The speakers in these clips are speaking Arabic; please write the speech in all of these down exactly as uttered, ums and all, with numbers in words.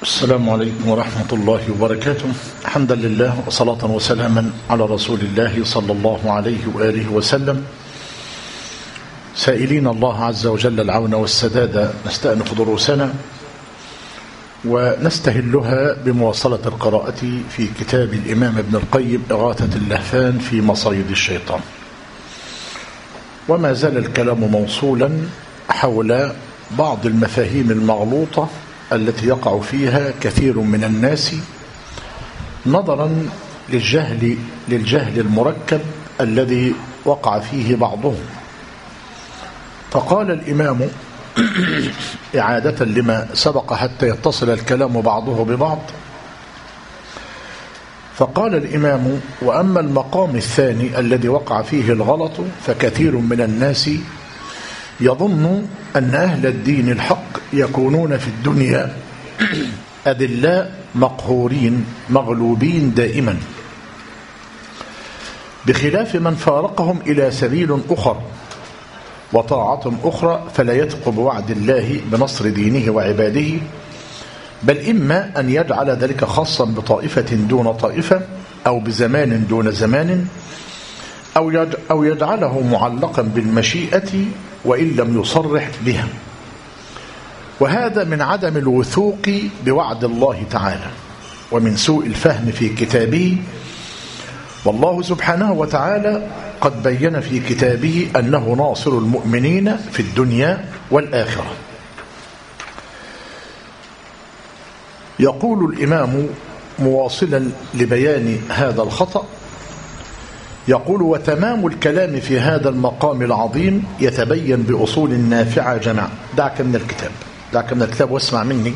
السلام عليكم ورحمة الله وبركاته. حمدا لله وصلاة وسلاما على رسول الله صلى الله عليه وآله وسلم، سائلين الله عز وجل العون والسداد. نستأنف دروسنا ونستهلها بمواصلة القراءة في كتاب الإمام ابن القيم إغاثة اللهفان في مصايد الشيطان، وما زال الكلام موصولا حول بعض المفاهيم المغلوطة التي يقع فيها كثير من الناس نظرا للجهل للجهل المركب الذي وقع فيه بعضهم. فقال الإمام إعادة لما سبق حتى يتصل الكلام بعضه ببعض، فقال الإمام: وأما المقام الثاني الذي وقع فيه الغلط فكثير من الناس يظن أن أهل الدين الحق يكونون في الدنيا أذلاء مقهورين مغلوبين دائما، بخلاف من فارقهم إلى سبيل أخر وطاعة أخرى فلا يثق بوعد الله بنصر دينه وعباده، بل إما أن يجعل ذلك خاصا بطائفة دون طائفة أو بزمان دون زمان أو يجعله معلقا بالمشيئة وإن لم يصرح بها، وهذا من عدم الوثوق بوعد الله تعالى ومن سوء الفهم في كتابه. والله سبحانه وتعالى قد بين في كتابه أنه ناصر المؤمنين في الدنيا والآخرة. يقول الإمام مواصلا لبيان هذا الخطأ، يقول: وتمام الكلام في هذا المقام العظيم يتبين بأصول نافعة جمع. دعك من الكتاب دعك من الكتاب واسمع مني،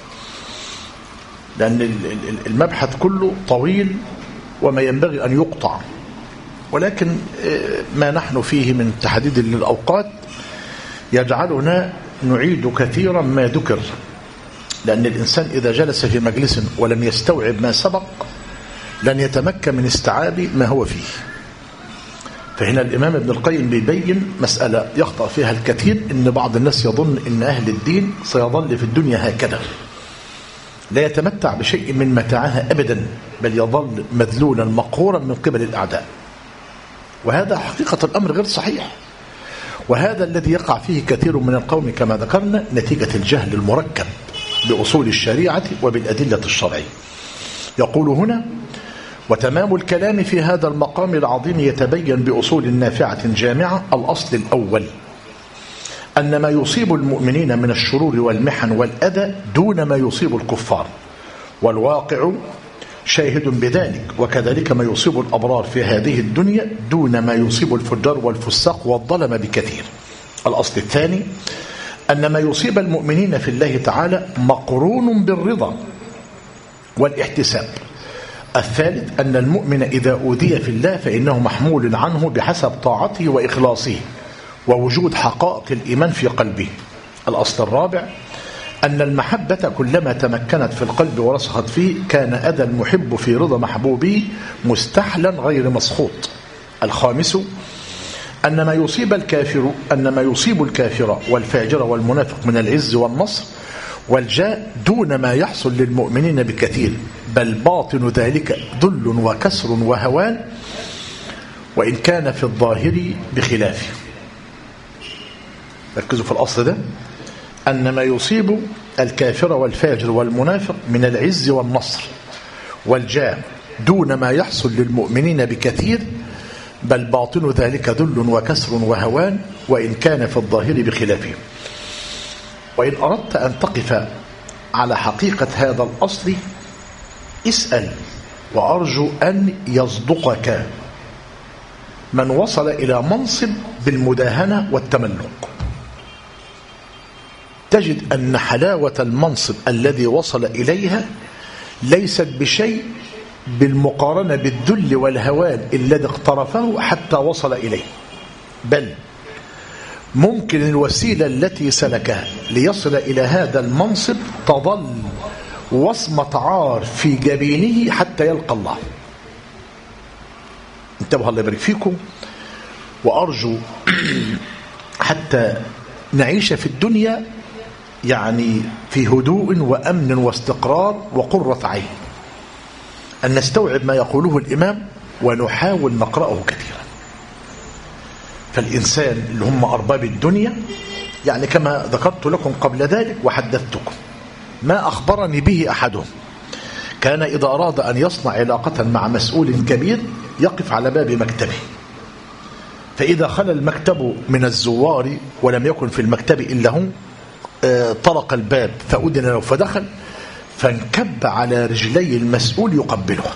لأن المبحث كله طويل وما ينبغي أن يقطع، ولكن ما نحن فيه من تحديد للأوقات يجعلنا نعيد كثيرا ما ذكر، لأن الإنسان إذا جلس في مجلس ولم يستوعب ما سبق لن يتمكن من استيعاب ما هو فيه. فهنا الإمام ابن القيم بيبين مسألة يخطأ فيها الكثير، إن بعض الناس يظن إن أهل الدين سيظل في الدنيا هكذا لا يتمتع بشيء من متاعها أبدا، بل يظل مذلولا مقهورا من قبل الأعداء، وهذا حقيقة الأمر غير صحيح، وهذا الذي يقع فيه كثير من القوم كما ذكرنا نتيجة الجهل المركب بأصول الشريعة وبالأدلة الشرعية. يقول هنا: وتمام الكلام في هذا المقام العظيم يتبين بأصول نافعة جامعة. الأصل الأول أن ما يصيب المؤمنين من الشرور والمحن والأذى دون ما يصيب الكفار، والواقع شاهد بذلك، وكذلك ما يصيب الأبرار في هذه الدنيا دون ما يصيب الفجار والفساق والظلم بكثير. الأصل الثاني أن ما يصيب المؤمنين في الله تعالى مقرون بالرضا والاحتساب. الثالث أن المؤمن إذا أوذي في الله فإنه محمول عنه بحسب طاعته وإخلاصه ووجود حقائق الإيمان في قلبه. الأصل الرابع أن المحبة كلما تمكنت في القلب ورسخت فيه كان أذى المحب في رضا محبوبه مستحلا غير مسخوط. الخامس أن ما يصيب الكافر أن ما يصيب الكافر والفاجر والمنافق من العز والنصر والجاء دون ما يحصل للمؤمنين بكثير، بل باطن ذلك ذل وكسر وهوان وإن كان في الظاهر بخلافه. ركزوا في الأصل ده، أن ما يصيب الكافر والفاجر والمنافق من العز والنصر والجاء دون ما يحصل للمؤمنين بكثير، بل باطن ذلك ذل وكسر وهوان وإن كان في الظاهر بخلافه. وإن أردت أن تقف على حقيقة هذا الأصل اسأل، وأرجو أن يصدقك من وصل إلى منصب بالمداهنة والتملق، تجد أن حلاوة المنصب الذي وصل إليها ليست بشيء بالمقارنة بالذل والهوان الذي اقترفه حتى وصل إليه، بل ممكن الوسيلة التي سلكها ليصل إلى هذا المنصب تظل وصمة عار في جبينه حتى يلقى الله. انتبهوا الله يبارك فيكم، وأرجو حتى نعيش في الدنيا يعني في هدوء وأمن واستقرار وقرة عين، أن نستوعب ما يقوله الإمام ونحاول نقرأه كثيرا. فالإنسان اللي هم أرباب الدنيا، يعني كما ذكرت لكم قبل ذلك وحدثتكم ما أخبرني به أحدهم، كان إذا أراد أن يصنع علاقة مع مسؤول كبير يقف على باب مكتبه، فإذا خلى المكتب من الزوار ولم يكن في المكتب إلا هو، طرق الباب فأذن له فدخل، فانكب على رجلي المسؤول يقبلها.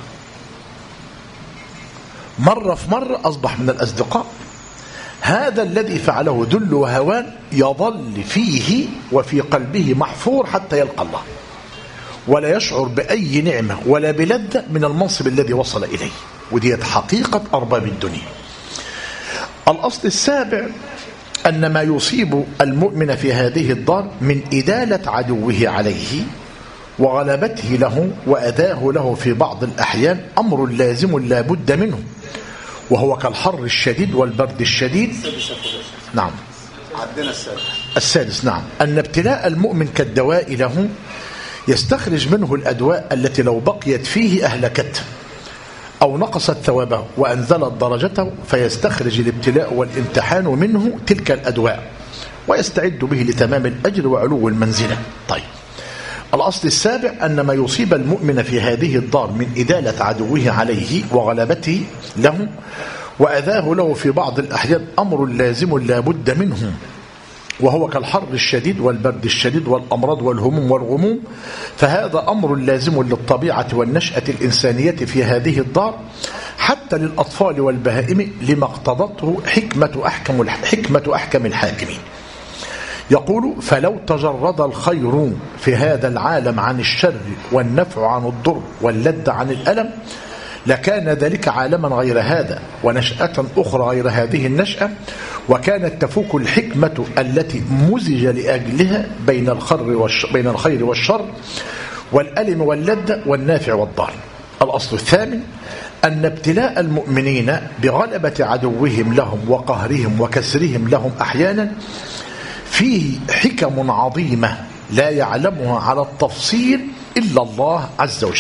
مرة في مرة أصبح من الأصدقاء. هذا الذي فعله ذل وهوان يظل فيه وفي قلبه محفور حتى يلقى الله، ولا يشعر بأي نعمة ولا بلذة من المنصب الذي وصل إليه. ودي حقيقة أرباب الدنيا. الأصل السابع أن ما يصيب المؤمن في هذه الدار من إدالة عدوه عليه وغلبته له وأداه له في بعض الأحيان أمر لازم لا بد منه، وهو كالحر الشديد والبرد الشديد. نعم عدنا السادس. السادس نعم، أن ابتلاء المؤمن كالدواء له يستخرج منه الأدواء التي لو بقيت فيه أهلكته أو نقصت ثوابه وأنزلت درجته، فيستخرج الابتلاء والامتحان منه تلك الأدواء ويستعد به لتمام الأجر وعلو المنزلة. طيب، الأصل السابع أن ما يصيب المؤمن في هذه الدار من إدالة عدوه عليه وغلبته له وأذاه له في بعض الأحيان أمر لازم لا بد منه، وهو كالحر الشديد والبرد الشديد والأمراض والهموم والغموم، فهذا أمر لازم للطبيعة والنشأة الإنسانية في هذه الدار حتى للأطفال والبهائم، لما اقتضته حكمة أحكم حكمة أحكم الحاكمين. يقول: فلو تجرد الخير في هذا العالم عن الشر والنفع عن الضر واللذة عن الألم لكان ذلك عالما غير هذا ونشأة أخرى غير هذه النشأة، وكانت تفوك الحكمة التي مزج لأجلها بين الخير بين الخير والشر والألم واللذة والنافع والضار. الأصل الثامن أن ابتلاء المؤمنين بغلبة عدوهم لهم وقهرهم وكسرهم لهم أحيانا فيه حكم عظيمة لا يعلمها على التفصيل إلا الله عز وجل.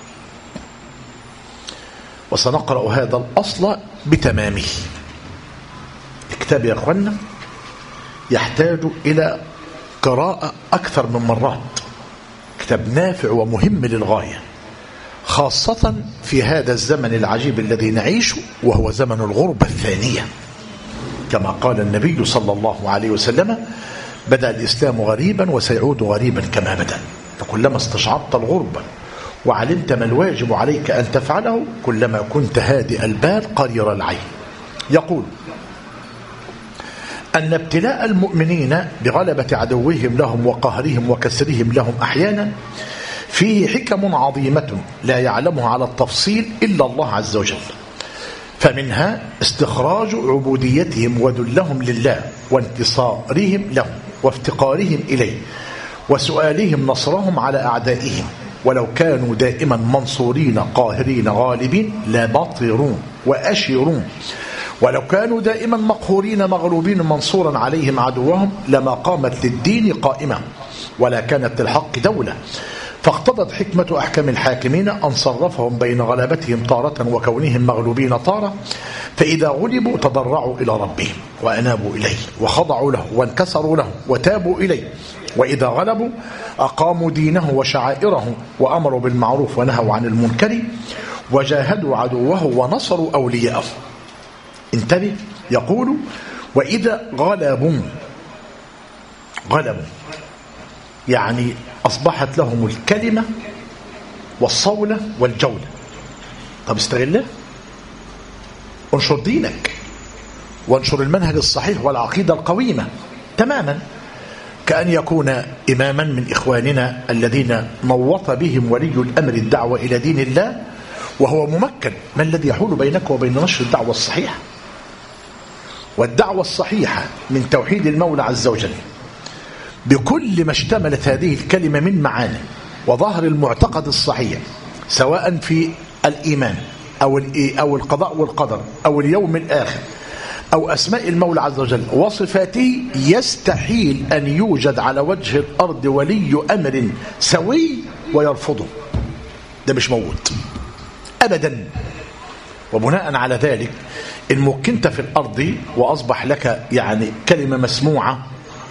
وسنقرأ هذا الأصل بتمامه. الكتاب يا أخوانا يحتاج إلى قراءة أكثر من مرات، كتاب نافع ومهم للغاية، خاصة في هذا الزمن العجيب الذي نعيشه، وهو زمن الغربة الثانية، كما قال النبي صلى الله عليه وسلم: بدأ الإسلام غريبا وسيعود غريبا كما بدأ. فكلما استشعرت الغربة وعلمت ما الواجب عليك أن تفعله كلما كنت هادئ البال قرير العين. يقول: أن ابتلاء المؤمنين بغلبة عدوهم لهم وقهرهم وكسرهم لهم أحيانا فيه حكم عظيمة لا يعلمها على التفصيل إلا الله عز وجل، فمنها استخراج عبوديتهم وذلهم لله وانتصارهم له وافتقارهم إليه وسؤالهم نصرهم على أعدائهم، ولو كانوا دائما منصورين قاهرين غالبين لا باطرون وأشرون، ولو كانوا دائما مقهورين مغلوبين منصورا عليهم عدوهم لما قامت للدين قائمة ولا كانت للحق دولة. فاقتضت حكمة أحكم الحاكمين أن صرفهم بين غلبتهم طارة وكونهم مغلوبين طارة، فإذا غلبوا تضرعوا إلى ربهم وأنابوا إليه وخضعوا له وانكسروا له وتابوا إليه، وإذا غلبوا أقاموا دينه وشعائره وأمروا بالمعروف ونهوا عن المنكر وجاهدوا عدوه ونصروا أولياءه. انتبه، يقول: وإذا غلبوا غلبوا يعني أصبحت لهم الكلمة والصولة والجولة. طب استغله، انشر دينك وانشر المنهج الصحيح والعقيدة القويمة تماما، كأن يكون إماما من إخواننا الذين نوط بهم ولي الأمر الدعوة إلى دين الله وهو ممكن. ما الذي يحول بينك وبين نشر الدعوة الصحيحة؟ والدعوة الصحيحة من توحيد المولى عز وجل بكل ما اشتملت هذه الكلمة من معاني وظهر المعتقد الصحيح، سواء في الإيمان أو أو القضاء والقدر أو اليوم الآخر، أو أسماء المولى عز وجل وصفاته يستحيل أن يوجد على وجه الأرض ولي أمر سوي ويرفضه. ده مش موجود أبدا. وبناء على ذلك إن مكنت في الأرض وأصبح لك يعني كلمة مسموعة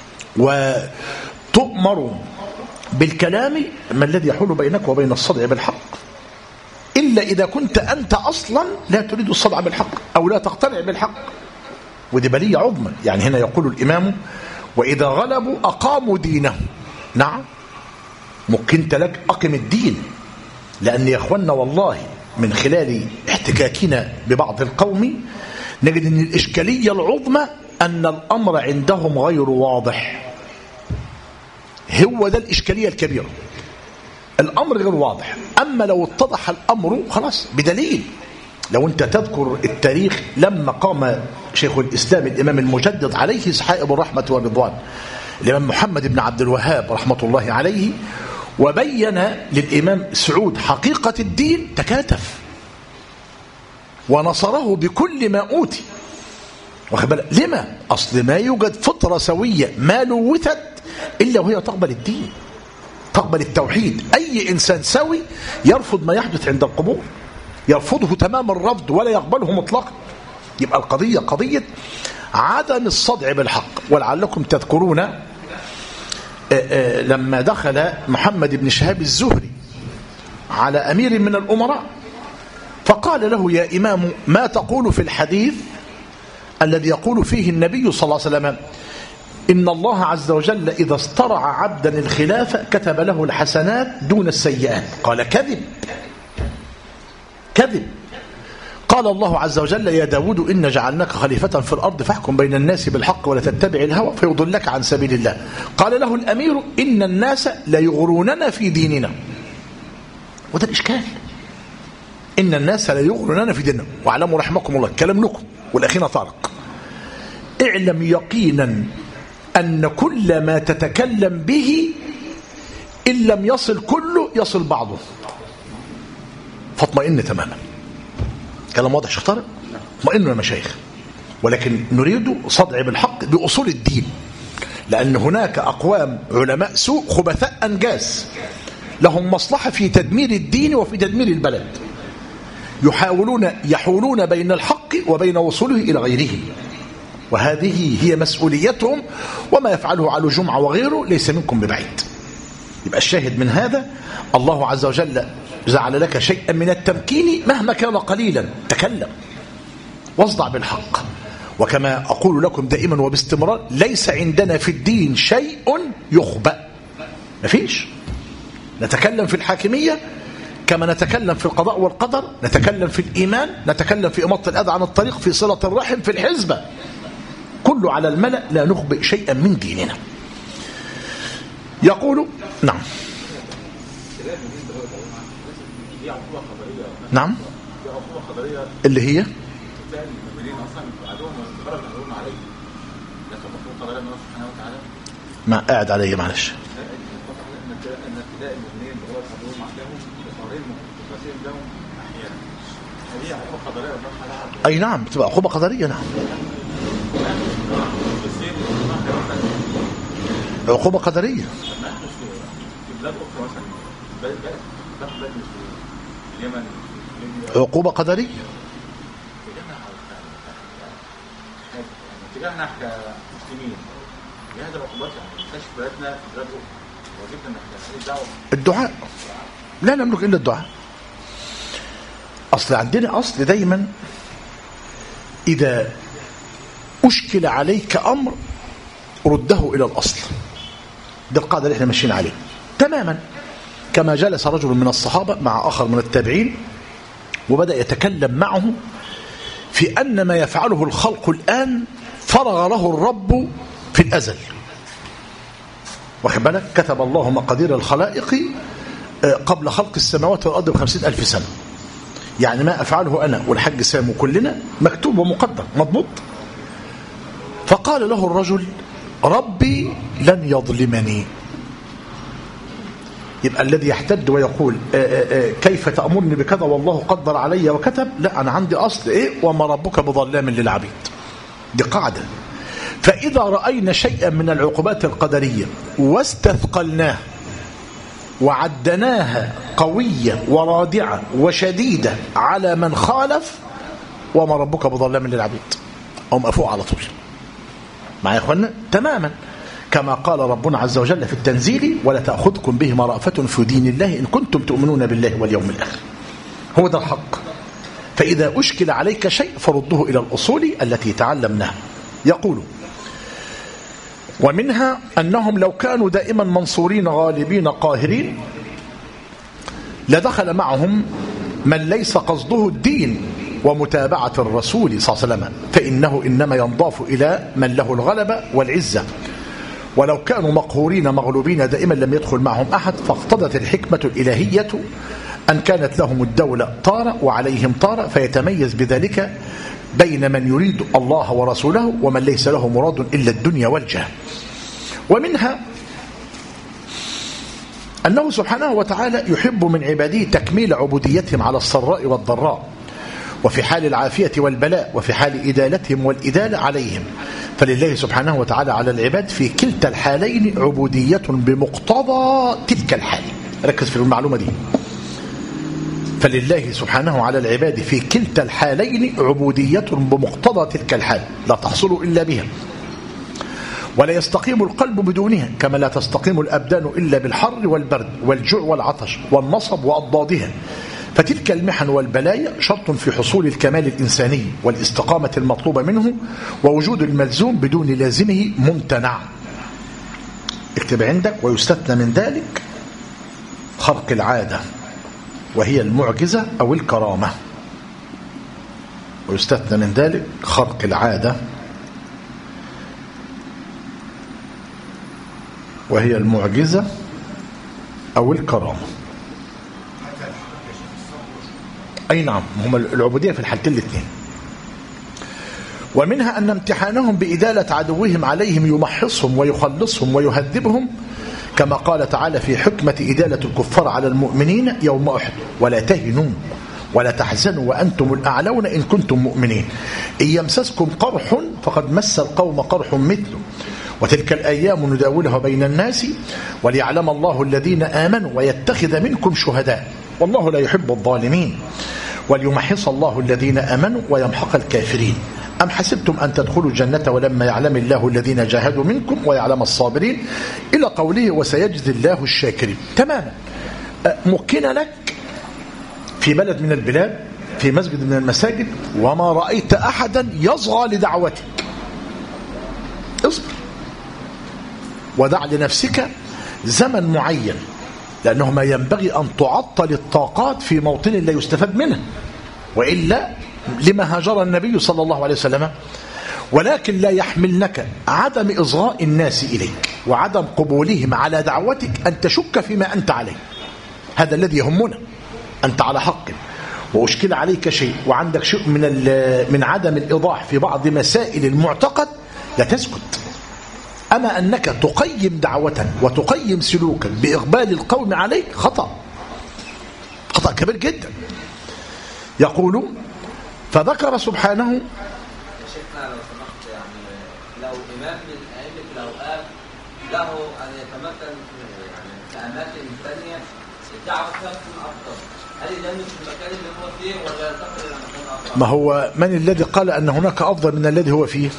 وتؤمر بالكلام، ما الذي يحول بينك وبين الصدع بالحق إلا إذا كنت أنت أصلا لا تريد الصدع بالحق أو لا تقتنع بالحق. ودي بلية عظمى. يعني هنا يقول الإمام وإذا غلبوا أقاموا دينهم. نعم مكنت لك أقم الدين، لأن يا أخوانا والله من خلال احتكاكنا ببعض القوم نجد أن الإشكالية العظمى أن الأمر عندهم غير واضح. هو ده الإشكالية الكبيرة، الأمر غير واضح. أما لو اتضح الأمر خلاص بدليل. لو أنت تذكر التاريخ لما قام شيخ الإسلام الإمام المجدد عليه سحائب الرحمة والرضوان الإمام محمد بن عبد الوهاب رحمة الله عليه وبين للإمام سعود حقيقة الدين، تكاتف ونصره بكل ما أوتي. واخد بالك لما؟ أصل ما يوجد فطرة سوية ما لوثت إلا وهي تقبل الدين، تقبل التوحيد. أي إنسان سوي يرفض ما يحدث عند القبور، يرفضه تمام الرفض ولا يقبله مطلقا. يبقى القضية قضية عدم الصدع بالحق. ولعلكم تذكرون لما دخل محمد بن شهاب الزهري على أمير من الأمراء فقال له يا إمام ما تقول في الحديث الذي يقول فيه النبي صلى الله عليه وسلم إن الله عز وجل إذا استرع عبدا الخلافة كتب له الحسنات دون السيئات؟ قال كذب كذب. قال الله عز وجل يا داود إن جعلناك خليفة في الأرض فاحكم بين الناس بالحق ولا تتبع الهوى فيضلك عن سبيل الله. قال له الأمير إن الناس لا يغروننا في ديننا. وده الإشكال، إن الناس لا يغروننا في ديننا. واعلموا رحمكم الله كلام لكم والأخينا طارق، اعلم يقينا أن كل ما تتكلم به إن لم يصل كله يصل بعضه، فاطمئن تماما. كلام واضح شيخ طارق؟ اطمئنوا يا مشايخ. ولكن نريد صدع بالحق بأصول الدين، لأن هناك أقوام علماء سوء خبثاء أنجاس لهم مصلحة في تدمير الدين وفي تدمير البلد، يحاولون يحولون بين الحق وبين وصوله إلى غيره، وهذه هي مسؤوليتهم. وما يفعله على جمعة وغيره ليس منكم ببعيد. يبقى الشاهد من هذا الله عز وجل جعل لك شيئا من التمكين مهما كان قليلا، تكلم واصدع بالحق. وكما أقول لكم دائما وباستمرار ليس عندنا في الدين شيء يخبأ، مفيش. نتكلم في الحاكمية كما نتكلم في القضاء والقدر، نتكلم في الإيمان، نتكلم في إماطة الأذى عن الطريق، في صلة الرحم، في الحزبة، كله على الملأ، لا نخبئ شيئا من ديننا. يقول نعم نعم اللي هي ما قاعد عليه معلش أي نعم تبقى عقوبة قدرية. نعم عقوبة قدرية. عقوبة قدرية. اتجاهنا كمسلمين بهذه العقوبات يعني كشف بلادنا في بلاد أخرى، واجبنا نحن الدعوة الدعاء، لا نملك إلا الدعاء. أصل عندنا أصل دايما إذا أشكل عليك أمر رده إلى الأصل. دي القاعدة اللي احنا ماشيين عليه تماما. كما جلس رجل من الصحابة مع آخر من التابعين وبدأ يتكلم معه في أن ما يفعله الخلق الآن فرغ له الرب في الأزل. واخد بالك؟ كتب الله مقادير الخلائق قبل خلق السماوات والأرض بخمسين ألف سنة. يعني ما أفعله أنا والحج سام كلنا مكتوب ومقدر مضبوط. فقال له الرجل ربي لن يظلمني. يبقى الذي يحتد ويقول آآ آآ كيف تأمرني بكذا والله قدر علي وكتب، لا أنا عندي أصل إيه وما ربك بظلام للعبيد. دي قاعدة. فإذا رأينا شيئا من العقوبات القدرية واستثقلناه وعدناها قوية ورادعة وشديدة على من خالف، وما ربك بظلام للعبيد، أو مأفوع على طول. معايا يا أخوانا؟ تماما كما قال ربنا عز وجل في التنزيل: ولا تأخذكم بهما رأفة في دين الله إن كنتم تؤمنون بالله واليوم الآخر. هو ده الحق. فإذا أشكل عليك شيء فرده إلى الأصول التي تعلمناها. يقول: ومنها أنهم لو كانوا دائما منصورين غالبين قاهرين لدخل معهم من ليس قصده الدين ومتابعة الرسول صلى الله عليه وسلم، فإنه إنما ينضاف إلى من له الغلبة والعزة. ولو كانوا مقهورين مغلوبين دائما لم يدخل معهم أحد، فاقتضت الحكمة الإلهية أن كانت لهم الدولة طارة وعليهم طارة، فيتميز بذلك بين من يريد الله ورسوله ومن ليس له مراد إلا الدنيا والجاه. ومنها أنه سبحانه وتعالى يحب من عباده تكميل عبوديتهم على السراء والضراء، وفي حال العافية والبلاء، وفي حال إدالتهم والإدالة عليهم. فلله سبحانه وتعالى على العباد في كلتا الحالين عبودية بمقتضى تلك الحال. ركز في المعلومة دي. فلله سبحانه على العباد في كلتا الحالين عبودية بمقتضى تلك الحال لا تحصل إلا بها، ولا يستقيم القلب بدونها، كما لا تستقيم الأبدان إلا بالحر والبرد والجوع والعطش والنصب وأضدادها. فتلك المحن والبلايا شرط في حصول الكمال الإنساني والاستقامة المطلوبة منه، ووجود الملزوم بدون لازمه ممتنع. اكتب عندك: ويستثنى من ذلك خرق العادة وهي المعجزة أو الكرامة. ويستثنى من ذلك خرق العادة وهي المعجزة أو الكرامة. أي نعم، هم العبودية في الحالتين الاثنين. ومنها أن امتحانهم بإدالة عدوهم عليهم يمحصهم ويخلصهم ويهذبهم، كما قال تعالى في حكمة إدالة الكفار على المؤمنين يوم أحد: ولا تهنوا ولا تحزنوا وأنتم الأعلون إن كنتم مؤمنين، إن يمسسكم قرح فقد مس القوم قرح مثله، وتلك الأيام نداولها بين الناس وليعلم الله الذين آمنوا ويتخذ منكم شهداء والله لا يحب الظالمين، وليمحص الله الذين آمنوا ويمحق الكافرين. أم حسبتم أن تدخلوا الجنة ولما يعلم الله الذين جاهدوا منكم ويعلم الصابرين، إلى قوله: وسيجزي الله الشاكرين. تماما. مكن لك في بلد من البلاد، في مسجد من المساجد، وما رأيت أحدا يصغى لدعوتك، اصبر ودع لنفسك زمن معين، لأنه ما ينبغي أن تعطل الطاقات في موطن لا يستفاد منه، وإلا لما هاجر النبي صلى الله عليه وسلم. ولكن لا يحملنك عدم إصغاء الناس إليك وعدم قبولهم على دعوتك أن تشك فيما أنت عليه. هذا الذي يهمنا. أنت على حق وأشكل عليك شيء وعندك شيء من من عدم الإيضاح في بعض مسائل المعتقد، لا تسكت. أما أنك تقيم دعوتك وتقيم سلوكك بإقبال القوم عليك، خطأ خطأ كبير جدا. يقول: فذكر سبحانه: شيخنا لو سمحت، يعني لو إمام من أئمة الأوقات له أن يتمكن يعني في أماكن ثانية الدعوة فيها تكون أفضل، هل ده مش المكان اللي هو فيه ولا ينتقل إلى مكان آخر؟ ما هو من الذي قال أن هناك أفضل من الذي هو فيه؟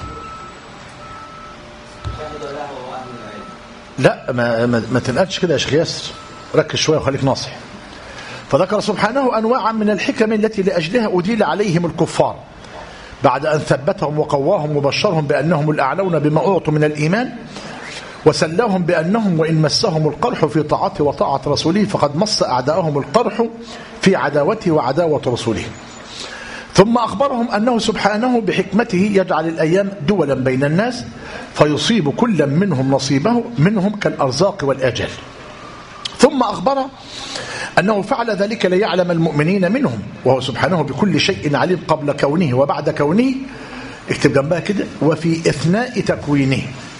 لا، ما, ما, ما تنقلش كده يا شيخ ياسر، ركز شوية وخليك ناصح. فذكر سبحانه أنواعا من الحكم التي لأجلها أديل عليهم الكفار بعد أن ثبتهم وقواهم وبشرهم بأنهم الأعلون بما أعطوا من الإيمان، وسلاهم بأنهم وإن مسهم القرح في طاعته وطاعة رسوله فقد مس أعداءهم القرح في عداوته وعداوة رسوله. ثم أخبرهم أنه سبحانه بحكمته يجعل الأيام دولا بين الناس فيصيب كل منهم نصيبه منهم كالأرزاق والآجال. ثم أخبر أنه فعل ذلك ليعلم المؤمنين منهم، وهو سبحانه بكل شيء عليم قبل كونه وبعد كونه. اكتب جنبها كده: وفي إثناء تكوينه.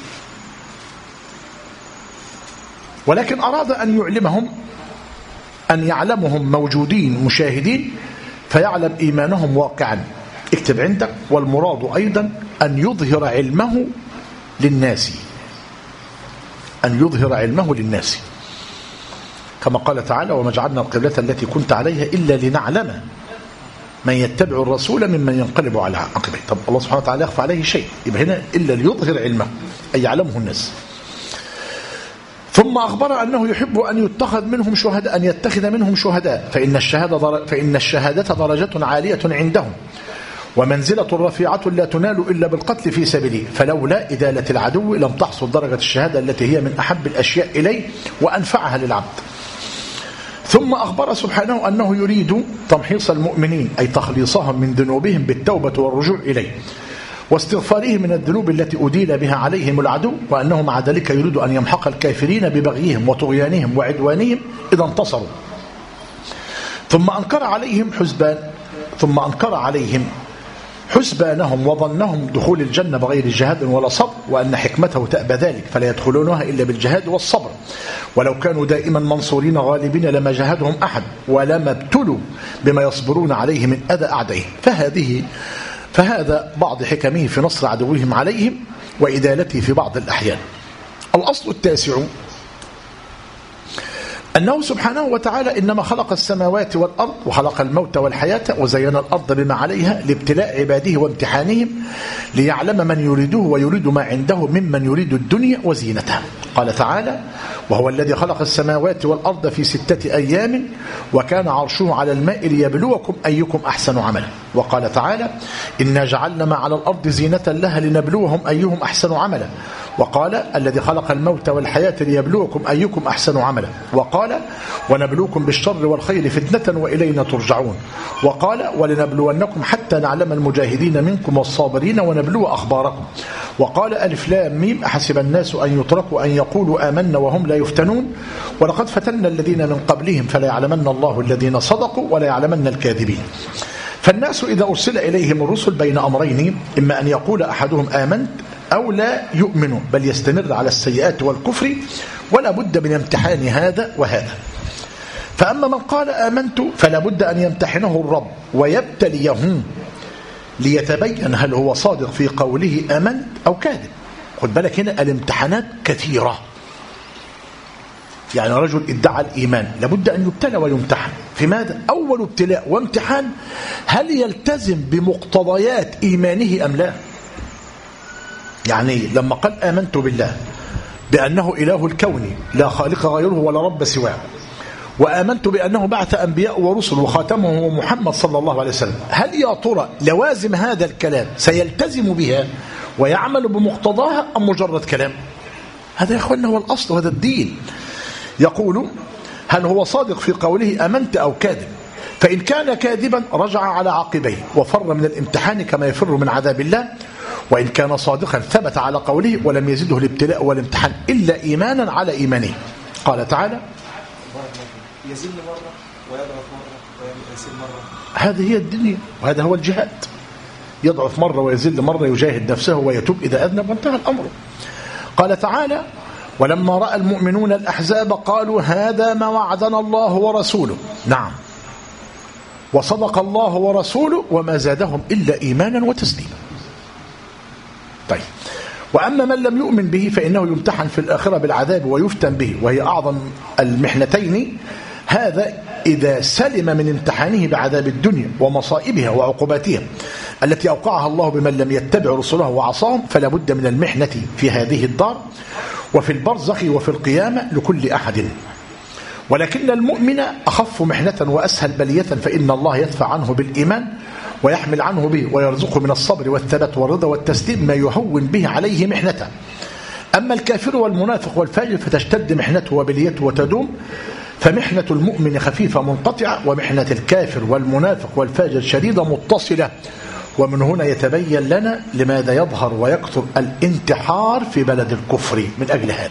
ولكن أراد أن يعلمهم أن يعلمهم موجودين مشاهدين فيعلم إيمانهم واقعا. اكتب عندك: والمراد أيضا أن يظهر علمه للناس، أن يظهر علمه للناس، كما قال تعالى: وما جعلنا القبلة التي كنت عليها إلا لنعلم من يتبع الرسول ممن ينقلب على عقبيه. طب الله سبحانه وتعالى يخفى عليه شيء، يبقى هنا إلا ليظهر علمه أي يعلمه الناس. ثم أخبر أنه يحب أن يتخذ منهم شهداء، أن يتخذ منهم شهداء، فإن الشهادة فإن الشهادة درجة عالية عندهم ومنزلة رفيعة لا تنال إلا بالقتل في سبيله، فلولا إدالة العدو لم تحصل درجة الشهادة التي هي من أحب الأشياء إليه وأنفعها للعبد. ثم أخبر سبحانه أنه يريد تمحيص المؤمنين، أي تخليصهم من ذنوبهم بالتوبة والرجوع إليه واستغفارهم من الذنوب التي أديل بها عليهم العدو، وأنه مع ذلك يريد أن يمحق الكافرين ببغيهم وطغيانهم وعدوانهم إذا انتصروا. ثم أنكر عليهم حسبان ثم أنكر عليهم حسبانهم وظنهم دخول الجنة بغير جهاد ولا صبر، وأن حكمته تأبى ذلك فلا يدخلونها إلا بالجهاد والصبر، ولو كانوا دائما منصورين غالبين لما جاهدهم أحد ولما ابتلوا بما يصبرون عليه من أذى أعدائهم. فهذه فهذا بعض حكمه في نصر عدوهم عليهم وإدالته في بعض الأحيان. الأصل التاسع أنه سبحانه وتعالى إنما خلق السماوات والأرض وخلق الموت والحياة وزين الأرض بما عليها لابتلاء عباده وامتحانهم، ليعلم من يريده ويريد ما عنده ممن يريد الدنيا وزينتها. قال تعالى: وهو الذي خلق السماوات والأرض في ستة أيام وكان عرشه على الماء ليبلوكم أيكم أحسن عملا. وقال تعالى: إنا جعلنا ما على الأرض زينة لها لنبلوهم أيهم أحسن عملا. وقال: الذي خلق الموت والحياة ليبلوكم أيكم أحسن عملا. وقال: ونبلوكم بالشر والخير فتنة وإلينا ترجعون. وقال: ولنبلونكم حتى نعلم المجاهدين منكم والصابرين ونبلو أخباركم. وقال: ألف لام ميم أحسب الناس أن يتركوا أن يقولوا آمنا وهم لا يفتنون ولقد فتنا الذين من قبلهم فلا يعلمن الله الذين صدقوا ولا يعلمن الكاذبين. فالناس إذا أرسل إليهم الرسل بين أمرين، إما أن يقول أحدهم آمنت أو لا يؤمن بل يستمر على السيئات والكفر، ولا بد من امتحان هذا وهذا. فأما من قال آمنت فلا بد أن يمتحنه الرب ويبتليه ليتبين هل هو صادق في قوله آمنت أو كاذب. خد بالك هنا الامتحانات كثيرة، يعني رجل ادعى الإيمان لابد أن يبتلى ويمتحن في ماذا؟ أول ابتلاء وامتحان هل يلتزم بمقتضيات إيمانه أم لا. يعني لما قال آمنت بالله بأنه إله الكون لا خالق غيره ولا رب سواه، وآمنت بأنه بعث أنبياء ورسل وخاتمه محمد صلى الله عليه وسلم، هل يا ترى لوازم هذا الكلام سيلتزم بها ويعمل بمقتضاها أم مجرد كلام؟ هذا يا أخوانا هو الأصل وهذا الدين. يقول: هل هو صادق في قوله آمنت أو كاذب؟ فإن كان كاذبا رجع على عقبيه وفر من الامتحان كما يفر من عذاب الله، وإن كان صادقا ثبت على قوله ولم يزده الابتلاء والامتحان إلا إيمانا على إيمانه. قال تعالى: يزل مرة ويضعف مرة ويزل مرة. هذه هي الدنيا وهذا هو الجهاد، يضعف مرة ويزل مرة، يجاهد نفسه ويتوب إذا أذنب وانتهى الأمر. قال تعالى: ولما رأى المؤمنون الأحزاب قالوا هذا ما وعدنا الله ورسوله. نعم، وصدق الله ورسوله وما زادهم إلا إيمانا وتسليما. طيب، وأما من لم يؤمن به فإنه يمتحن في الآخرة بالعذاب ويفتن به، وهي أعظم المحنتين. هذا إذا سلم من امتحانه بعذاب الدنيا ومصائبها وعقوباتها التي أوقعها الله بمن لم يتبع رسله وعصاهم، فلا بد من المحنة في هذه الدار وفي البرزخ وفي القيامة لكل أحد. ولكن المؤمن أخف محنة وأسهل بلية، فإن الله يدفع عنه بالإيمان ويحمل عنه به ويرزقه من الصبر والثبات والرضا والتسليم ما يهون به عليه محنته. أما الكافر والمنافق والفاجر فتشتد محنته وبليته وتدوم. فمحنة المؤمن خفيفة منقطعة، ومحنة الكافر والمنافق والفاجر شديدة متصلة. ومن هنا يتبين لنا لماذا يظهر ويكثر الانتحار في بلد الكفر من أجل هذا.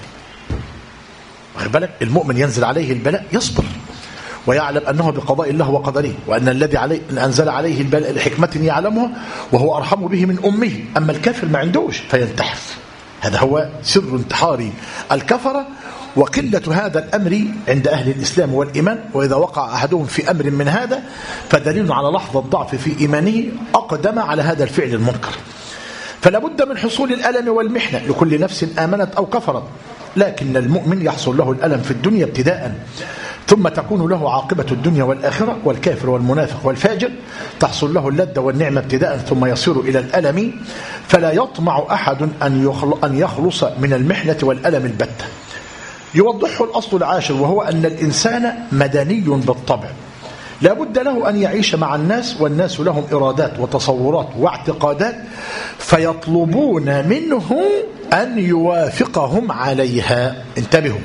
واخد بالك؟ المؤمن ينزل عليه البلاء يصبر ويعلم أنه بقضاء الله وقدره، وأن الذي عليه أنزل عليه البلاء لحكمة يعلمها وهو أرحم به من أمه. أما الكافر ما عندوش فينتحر. هذا هو سر انتحار الكفرة وقلة هذا الأمر عند أهل الإسلام والإيمان. وإذا وقع أحدهم في أمر من هذا فدليل على لحظة ضعف في إيمانه أقدم على هذا الفعل المنكر. فلا بد من حصول الألم والمحنة لكل نفس آمنت أو كفرت، لكن المؤمن يحصل له الألم في الدنيا ابتداء، ثم تكون له عاقبة الدنيا والآخرة، والكافر والمنافق والفاجر تحصل له اللذة والنعمة ابتداء ثم يصير إلى الألم، فلا يطمع أحد أن يخلص من المحنة والألم البتة. يوضحه الأصل العاشر، وهو أن الإنسان مدني بالطبع، لا بد له أن يعيش مع الناس، والناس لهم إرادات وتصورات واعتقادات، فيطلبون منه أن يوافقهم عليها. انتبهوا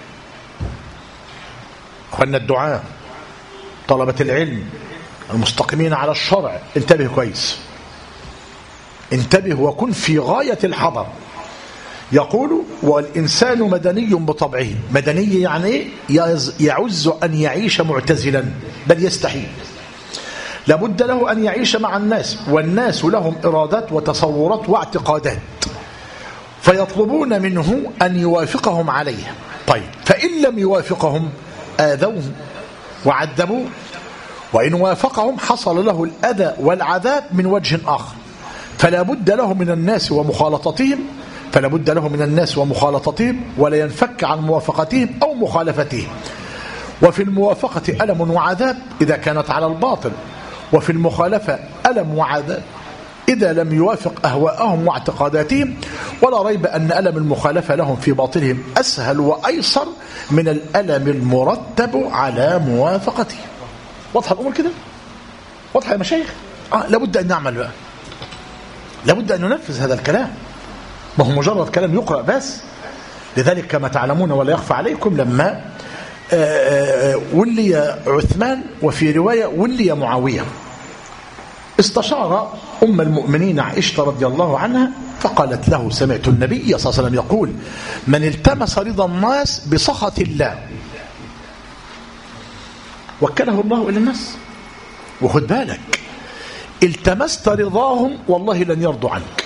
أخوانا الدعاء، طلبة العلم، المستقيمين على الشرع، انتبه كويس، انتبه وكن في غاية الحذر. يقول والإنسان مدني بطبعه. مدني يعني ايه؟ يعز أن يعيش معتزلا، بل يستحيل. لابد له أن يعيش مع الناس، والناس لهم إرادات وتصورات واعتقادات، فيطلبون منه أن يوافقهم عليها. طيب فإن لم يوافقهم آذوه وعذبوه، وإن وافقهم حصل له الأذى والعذاب من وجه آخر. فلا بد له من الناس ومخالطتهم فلا بد له من الناس ومخالطتهم ولا ينفك عن موافقتهم أو مخالفتهم. وفي الموافقة ألم وعذاب إذا كانت على الباطل، وفي المخالفة ألم وعذاب إذا لم يوافق أهواءهم واعتقاداتهم. ولا ريب أن ألم المخالفة لهم في باطلهم أسهل وأيسر من الألم المرتب على موافقتهم. واضحة الأمور كده؟ واضحة يا مشايخ؟ آه لابد أن نعمل بقى، لابد أن ننفذ هذا الكلام، ما هو مجرد كلام يقرأ بس. لذلك كما تعلمون ولا يخفى عليكم، لما ولي عثمان وفي رواية ولي معاوية، استشار أم المؤمنين عائشة رضي الله عنها، فقالت له سمعت النبي صلى الله عليه وسلم يقول من التمس رضا الناس بسخط الله وكله الله إلى الناس. وخد بالك، التمست رضاهم والله لن يرضوا عنك،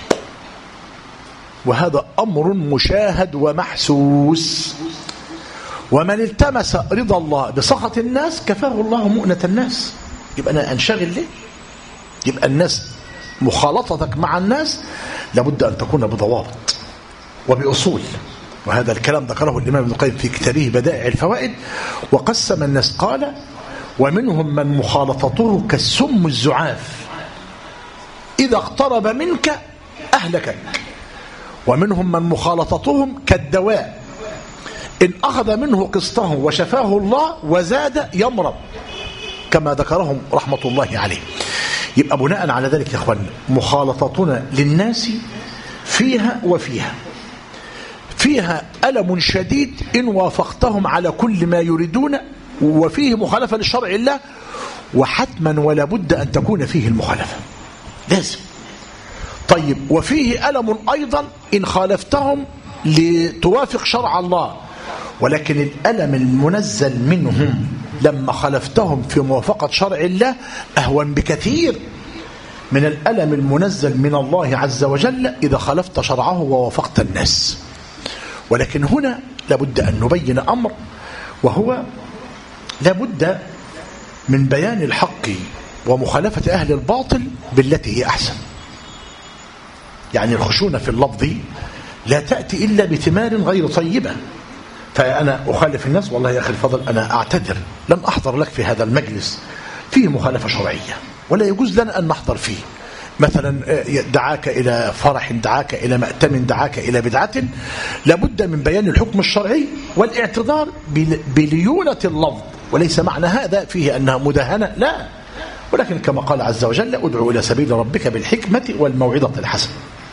وهذا أمر مشاهد ومحسوس. ومن التمس رضا الله بسخط الناس كفاه الله مؤنة الناس. يبقى أنا أنشغل ليه؟ يبقى الناس، مخالطتك مع الناس لابد أن تكون بضوابط وبأصول. وهذا الكلام ذكره الإمام ابن القيم في كتابه بدائع الفوائد، وقسم الناس قال ومنهم من مخالطته كالسم الزعاف إذا اقترب منك أهلكك، ومنهم من مخالطتهم كالدواء إن أخذ منه قسطه وشفاه الله وزاد يمرض، كما ذكرهم رحمة الله عليه. يبقى بناء على ذلك يا أخوان، مخالطتنا للناس فيها وفيها فيها ألم شديد إن وافقتهم على كل ما يريدون، وفيه مخالفة للشرع الله، وحتما ولا بد أن تكون فيه المخالفة لازم. طيب وفيه ألم أيضا إن خالفتهم لتوافق شرع الله، ولكن الألم المنزل منهم لما خالفتهم في موافقة شرع الله أهون بكثير من الألم المنزل من الله عز وجل إذا خالفت شرعه ووافقت الناس. ولكن هنا لابد أن نبين أمر، وهو لابد من بيان الحق ومخالفة أهل الباطل بالتي هي أحسن. يعني الخشونة في اللفظ لا تأتي إلا بثمار غير طيبة. فأنا أخالف الناس، والله يا أخي الفضل أنا أعتذر لم أحضر لك في هذا المجلس، فيه مخالفة شرعية ولا يجوز لنا أن نحضر فيه. مثلا دعاك إلى فرح، دعاك إلى مأتم، دعاك إلى بدعة، لابد من بيان الحكم الشرعي والاعتذار بليونة اللفظ، وليس معنى هذا فيه أنها مداهنة، لا، ولكن كما قال عز وجل ادعو إلى سبيل ربك بالحكمة والموعظة الحسنة.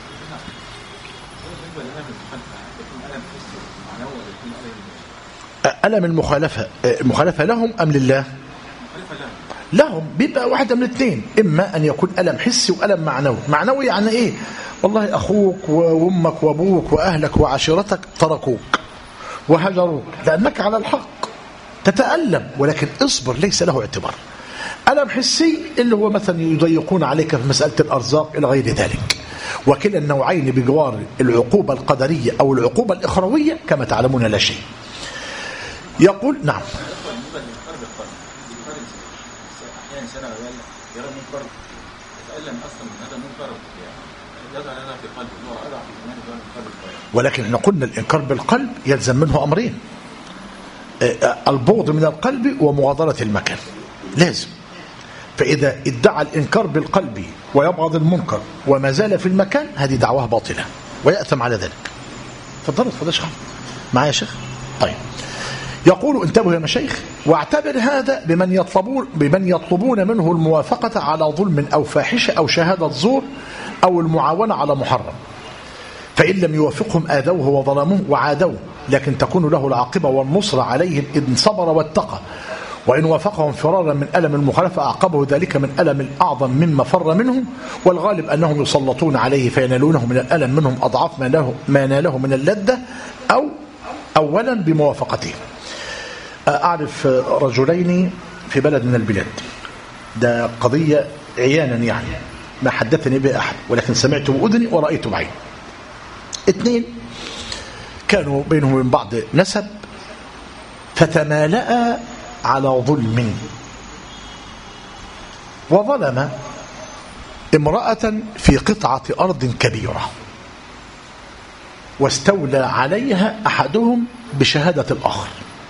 ألم المخالفة المخالفة لهم أم لله؟ لهم. بيبقى واحدة من الاثنين، إما أن يكون ألم حسي وألم معنوي. معنوي يعني إيه؟ والله أخوك وأمك وأبوك وأهلك وعشيرتك تركوك وهجروك لأنك على الحق، تتألم، ولكن اصبر، ليس له اعتبار. ألم حسي اللي هو مثلا يضيقون عليك في مسألة الأرزاق إلى غير ذلك. وكلا النوعين بجوار العقوبة القدرية أو العقوبة الإخروية كما تعلمون لا شيء. يقول نعم يضع لنا في قلبي نور أضع في إيمان يضع في قلبي. ولكن احنا قلنا الإنكار بالقلب يلزم منه أمرين: البغض من القلب ومغادرة المكان لازم. فإذا ادعى الإنكار بالقلب ويبغض المنكر وما زال في المكان، هذه دعواه باطلة ويأثم على ذلك. تفضل تفضل يا شيخ معايا يا شيخ. طيب، يقول: انتبهوا يا مشايخ، واعتبر هذا بمن يطلبون بمن يطلبون منه الموافقة على ظلم أو فاحشة أو شهادة زور أو المعاونة على محرم، فإن لم يوافقهم آذوه وظلموه وعادوه، لكن تكون له العاقبة والنصرة عليهم إن صبر واتقى. وإن وافقهم فرارا من ألم المخالفة أعقبه ذلك من ألم الأعظم مما فر منهم، والغالب أنهم يسلطون عليه فينالونه من الألم منهم أضعاف ما له ما ناله من اللذة، أو أولا بموافقتهم. أعرف رجلين في بلد من البلاد، ده قضية عيانا يعني ما حدثني به أحد، ولكن سمعت بأذني ورأيت بعين. اثنين كانوا بينهم وبين بعض نسب، فتمالأ على ظلم، وظلم امرأة في قطعة أرض كبيرة، واستولى عليها أحدهم بشهادة الآخر.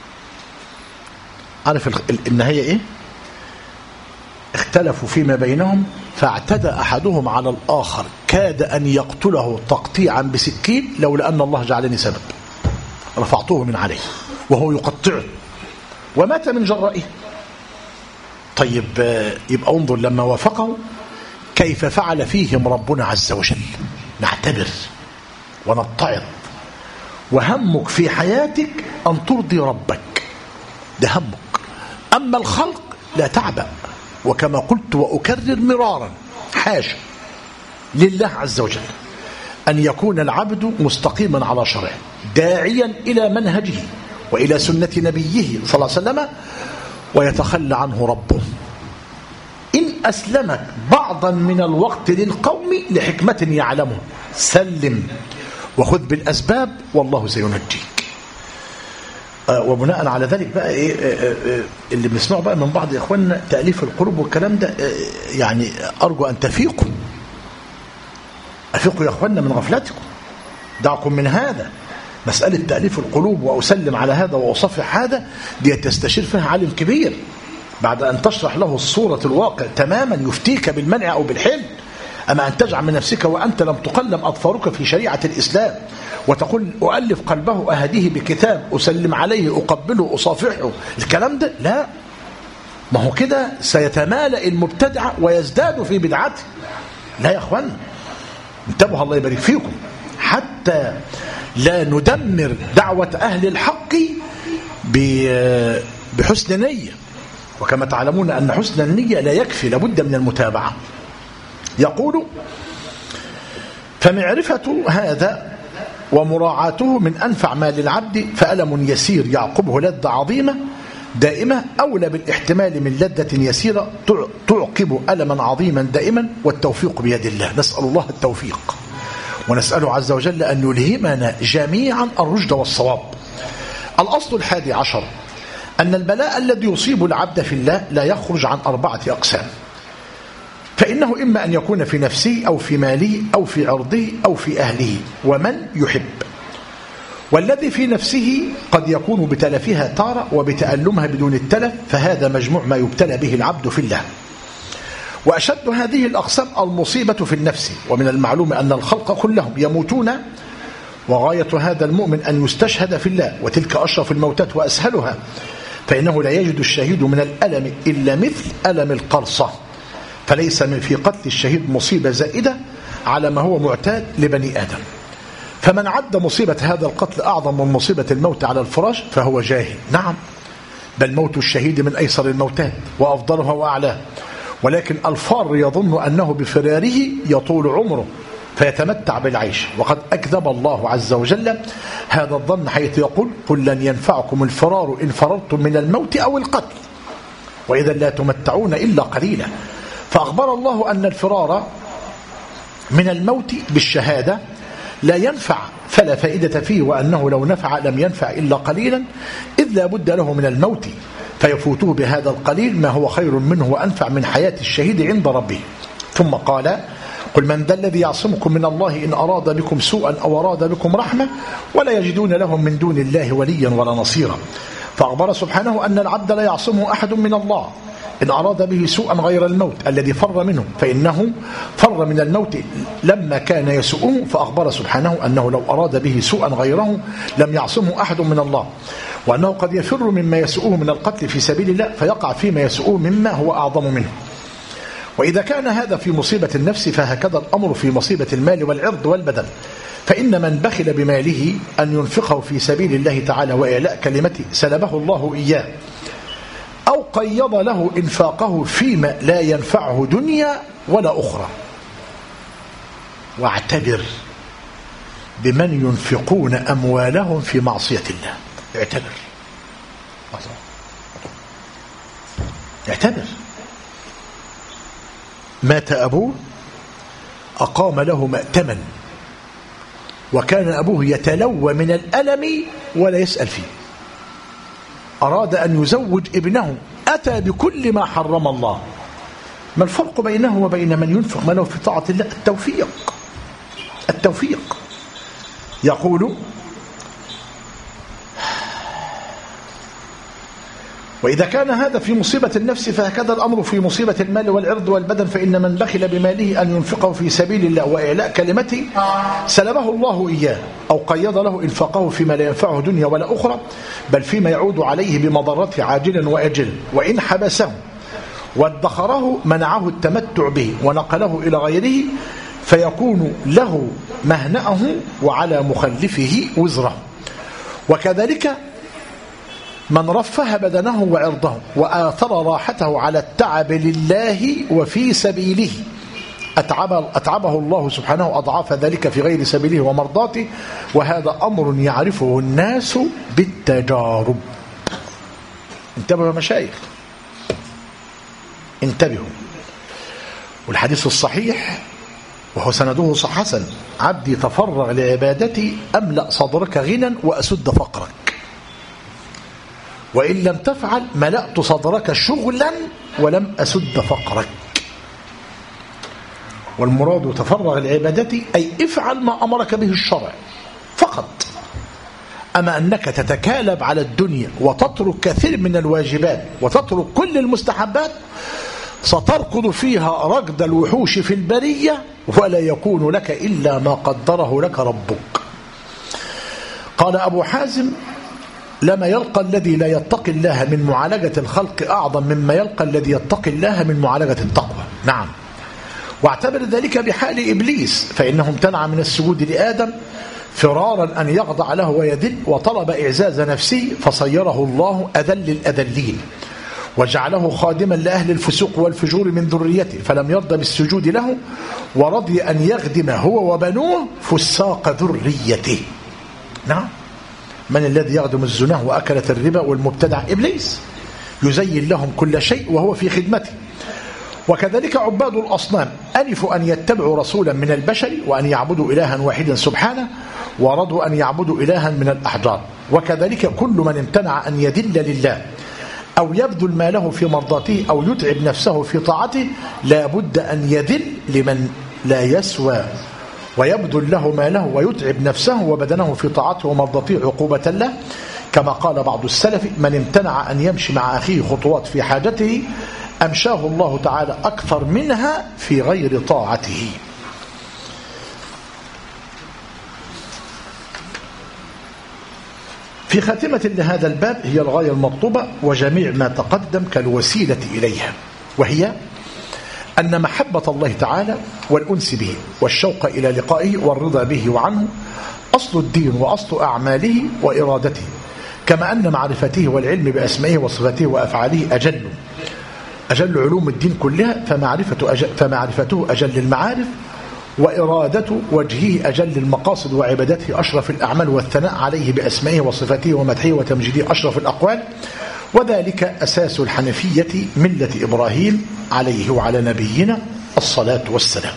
عارف النهاية إيه؟ اختلفوا فيما بينهم، فاعتدى أحدهم على الآخر، كاد أن يقتله تقطيعا بسكين، لولا أن الله جعلني سبب، رفعته من عليه وهو يقطعه، ومات من جرائه. طيب، يبقى انظر لما وافقوا كيف فعل فيهم ربنا عز وجل. نعتبر ونتعظ، وهمك في حياتك أن ترضي ربك، ده همك. أما الخلق لا تعبأ، وكما قلت وأكرر مرارا، حاشا لله عز وجل أن يكون العبد مستقيما على شرعه، داعيا إلى منهجه وإلى سنة نبيه صلى الله عليه وسلم، ويتخلى عنه ربه إن أسلمك بعضا من الوقت للقوم لحكمة يعلمه، سلم وخذ بالأسباب والله سينجيك. آه وبناء على ذلك بقى إيه آه آه اللي بنسمعه بقى من بعض إخواننا تأليف القلوب والكلام ده، آه يعني أرجو أن تفيقوا أفيقوا يا إخواننا من غفلتكم، دعكم من هذا. مسألة تأليف القلوب وأسلم على هذا وأصفح هذا، دي تستشير فيها عالم كبير بعد أن تشرح له الصورة الواقع تماما يفتيك بالمنع أو بالحل. أما أن تجعل من نفسك وأنت لم تقلم أظفارك في شريعة الإسلام وتقول أؤلف قلبه أهديه بكتاب أسلم عليه أقبله أصافحه، الكلام ده لا، ما هو كده سيتمالأ المبتدع ويزداد في بدعته. لا يا أخوان، انتبهوا الله يبارك فيكم، حتى لا ندمر دعوة أهل الحق بحسن نية، وكما تعلمون أن حسن النية لا يكفي، لابد من المتابعة. يقول: فمعرفة هذا ومراعاته من أنفع ما للعبد، فألم يسير يعقبه لذة عظيمة دائمة أولى بالاحتمال من لذة يسيرة تعقب ألما عظيما دائما، والتوفيق بيد الله. نسأل الله التوفيق، ونسأله عز وجل أن يلهمنا جميعا الرشد والصواب. الأصل الحادي عشر أن البلاء الذي يصيب العبد في الله لا يخرج عن أربعة أقسام، فإنه إما أن يكون في نفسه أو في ماله أو في عرضه أو في أهله ومن يحب. والذي في نفسه قد يكون بتلفها تارة وبتألمها بدون التلف، فهذا مجموع ما يبتلى به العبد في الله. وأشد هذه الأقسام المصيبة في النفس، ومن المعلوم أن الخلق كلهم يموتون، وغاية هذا المؤمن أن يستشهد في الله، وتلك أشرف الموتات وأسهلها، فإنه لا يجد الشهيد من الألم إلا مثل ألم القرصة، فليس من في قتل الشهيد مصيبة زائدة على ما هو معتاد لبني آدم. فمن عد مصيبة هذا القتل أعظم من مصيبة الموت على الفراش فهو جاهل. نعم، بل موت الشهيد من أيسر الموتات وأفضلها وأعلاه، ولكن الفار يظن أنه بفراره يطول عمره فيتمتع بالعيش، وقد أكذب الله عز وجل هذا الظن حيث يقول: قل لن ينفعكم الفرار إن فررتم من الموت أو القتل، وإذا لا تمتعون إلا قليلا. فأخبر الله أن الفرار من الموت بالشهادة لا ينفع فلا فائدة فيه، وأنه لو نفع لم ينفع إلا قليلا، إذ لا بد له من الموت فيفوته بهذا القليل ما هو خير منه وأنفع من حياة الشهيد عند ربه. ثم قال: قل من ذا الذي يعصمكم من الله إن أراد بكم سوءا أو أراد بكم رحمة ولا يجدون لهم من دون الله وليا ولا نصيرا. فأخبر سبحانه أن العبد لا يعصمه أحد من الله إن أراد به سوءا غير الموت الذي فر منه، فإنه فر من الموت لما كان يسوءه، فأخبر سبحانه أنه لو أراد به سوءا غيره لم يعصمه أحد من الله، وأنه قد يفر مما يسوءه من القتل في سبيل الله فيقع فيما يسوءه مما هو أعظم منه. وإذا كان هذا في مصيبة النفس فهكذا الأمر في مصيبة المال والعرض والبدن. فإن من بخل بماله أن ينفقه في سبيل الله تعالى وإعلاء كلمته سلبه الله إياه، أو قيض له إنفاقه فيما لا ينفعه دنيا ولا أخرى. واعتبر بمن ينفقون أموالهم في معصية الله. اعتبر اعتبر مات أبوه أقام له مأتما، وكان أبوه يتلوى من الألم ولا يسأل فيه. أراد أن يزوج ابنه أتى بكل ما حرم الله. ما الفرق بينه وبين من ينفق ماله في طاعة الله؟ التوفيق التوفيق. يقول وإذا كان هذا في مصيبة النفس فهكذا الأمر في مصيبة المال والعرض والبدن. فإن من بخل بماله أن ينفقه في سبيل الله وإعلاء كلمته سلبه الله إياه، أو قيض له إنفاقه فيما لا ينفعه دنيا ولا أخرى، بل فيما يعود عليه بمضرته عاجلا وأجلا. وإن حبسه وادخره منعه التمتع به ونقله إلى غيره، فيكون له مهنأه وعلى مخلفه وزره. وكذلك من رفه بدنه وعرضه وآثر راحته على التعب لله وفي سبيله أتعب أتعبه الله سبحانه أضعاف ذلك في غير سبيله ومرضاته، وهذا أمر يعرفه الناس بالتجارب. انتبهوا يا مشايخ، انتبهوا. والحديث الصحيح وهو سنده صح حسن: عبدي تفرغ لعبادتي أملأ صدرك غنى وأسد فقرك، وإن لم تفعل ملأت صدرك شغلا ولم أسد فقرك. والمراد تفرغ لعبادتي أي افعل ما أمرك به الشرع فقط. أما أنك تتكالب على الدنيا وتترك كثير من الواجبات وتترك كل المستحبات ستركض فيها ركض الوحوش في البرية ولا يكون لك إلا ما قدره لك ربك. قال أبو حازم: لما يلقى الذي لا يتقي الله من معالجة الخلق أعظم مما يلقى الذي يتقي الله من معالجة التقوى. نعم. واعتبر ذلك بحال إبليس، فإنه امتنع من السجود لآدم فرارا أن يخضع له ويذل، وطلب إعزاز نفسه فصيره الله أذل الأذلين، وجعله خادما لأهل الفسوق والفجور من ذريته، فلم يرضى بالسجود له ورضي أن يخدم هو وبنوه فساق ذريته. نعم. من الذي يخدم الزنا وأكلة الربا والمبتدع؟ إبليس، يزين لهم كل شيء وهو في خدمته. وكذلك عباد الأصنام أنفوا أن يتبعوا رسولا من البشر وأن يعبدوا إلها واحدا سبحانه، ورضوا أن يعبدوا إلها من الأحجار. وكذلك كل من امتنع أن يذل لله أو يبذل ماله في مرضاته أو يتعب نفسه في طاعته لا بد أن يذل لمن لا يسوى، ويبذل له ماله ويتعب نفسه وبدنه في طاعته ومرضاته عقوبة له، كما قال بعض السلف: من امتنع أن يمشي مع أخيه خطوات في حاجته أمشاه الله تعالى أكثر منها في غير طاعته. في خاتمة لهذا الباب هي الغاية المطلوبة وجميع ما تقدم كالوسيلة إليها، وهي أن محبة الله تعالى والأنس به والشوق إلى لقائه والرضا به وعنه أصل الدين وأصل أعماله وإرادته، كما أن معرفته والعلم بأسمائه وصفاته وأفعاله أجل أجل علوم الدين كلها، فمعرفة أجل فمعرفته أجل المعارف، وإرادة وجهه أجل المقاصد، وعبادته أشرف الأعمال، والثناء عليه بأسمائه وصفاته ومدحه وتمجيده أشرف الأقوال، وذلك أساس الحنفية ملة إبراهيم عليه وعلى نبينا الصلاة والسلام.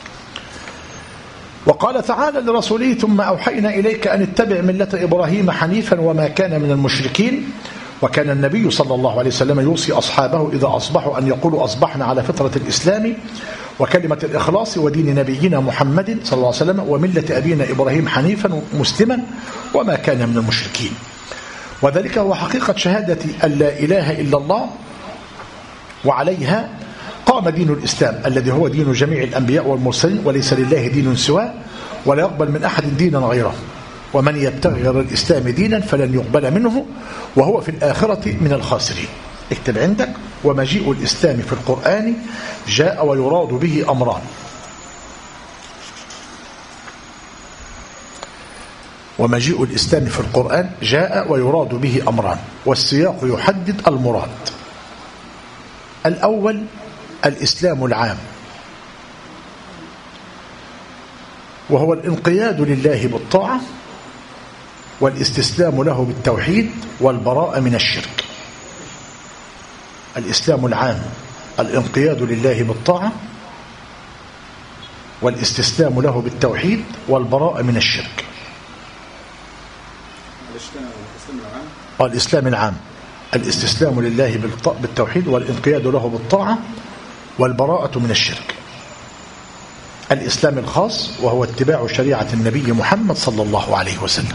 وقال تعالى لرسوله: ثم أوحينا إليك أن اتبع ملة إبراهيم حنيفا وما كان من المشركين وكان النبي صلى الله عليه وسلم يوصي أصحابه إذا أصبحوا أن يقولوا أصبحنا على فطرة الإسلام وكلمة الإخلاص ودين نبينا محمد صلى الله عليه وسلم وملة أبينا إبراهيم حنيفا مسلما وما كان من المشركين. وذلك هو حقيقة شهادة أن لا إله إلا الله، وعليها قام دين الإسلام الذي هو دين جميع الأنبياء والمرسلين، وليس لله دين سواه ولا يقبل من أحد دينا غيره، ومن يبتغي غير الإسلام دينا فلن يقبل منه وهو في الآخرة من الخاسرين. اكتب عندك: ومجيء الإسلام في القرآن جاء ويراد به أمران. ومجيء الإسلام في القرآن جاء ويراد به أمران، والسياق يحدد المراد. الأول الإسلام العام، وهو الانقياد لله بالطاعة والاستسلام له بالتوحيد والبراءة من الشرك. الإسلام العام الانقياد لله بالطاعة والاستسلام له بالتوحيد والبراءة من الشرك. الإسلام العام الاستسلام لله بالتوحيد والانقياد له بالطاعة والبراءة من الشرك. الإسلام الخاص وهو اتباع شريعة النبي محمد صلى الله عليه وسلم.